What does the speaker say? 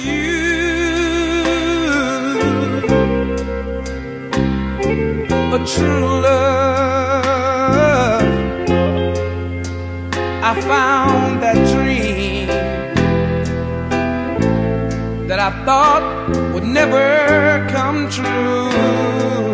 you. A true love, I found that dream that I thought would never come true.